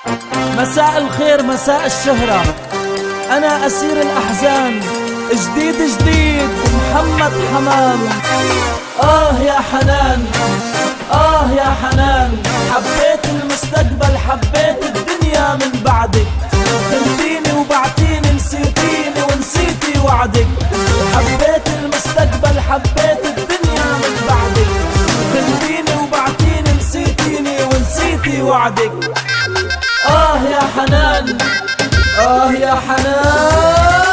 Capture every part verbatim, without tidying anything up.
مساء الخير مساء الشهرة، أنا أسير الأحزان، جديد جديد محمد حمام. آه يا حنان، آه يا حنان، حبيت المستقبل حبيت الدنيا من بعدك، خنتيني وبعتيني نسيتيني ونسيتي وعدك. حبيت المستقبل حبيت الدنيا من بعدك، خنتيني وبعتيني نسيتيني ونسيتي وعدك. آه يا حنان، آه يا حنان.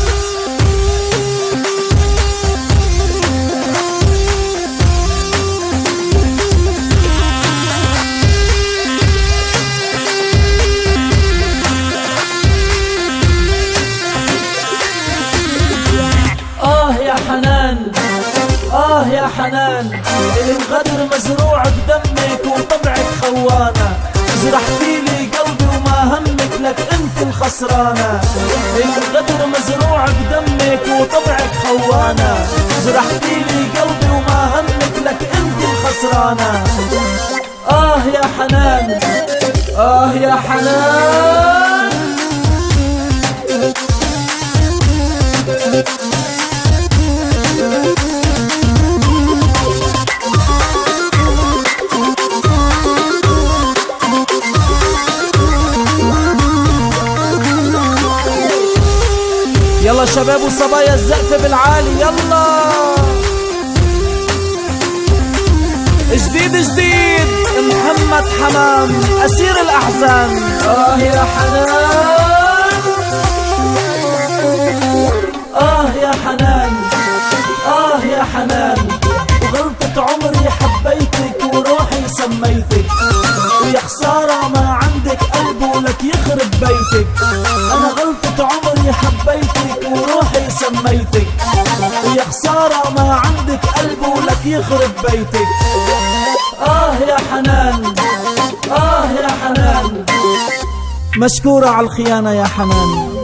آه يا حنان، آه يا حنان، الغدر مزروع بدمك وطبعك خوانة، جرحتيلي قلبي وما همك لك انت الخسرانة. الغدر مزروع بدمك وطبعك خوانة، جرحتيلي قلبي وما همك لك انت الخسرانة. آه يا حنان، آه يا حنان. يلا شباب وصبايا الزقف بالعالي يلا. جديد جديد محمد حمام أسير الأحزان. آه يا حنان، آه يا حنان، آه يا حنان، وغلطة عمري حبيتك وروحي سميتك، ويا خسارة ما عندك قلب ولك يخرب بيتك. أنا غلطة عمري حبيتك وروحي سميتك، ويا خسارة ما عندك قلب ولك يخرب بيتك. آه يا حنان، آه يا حنان، مشكورة على الخيانة يا حنان.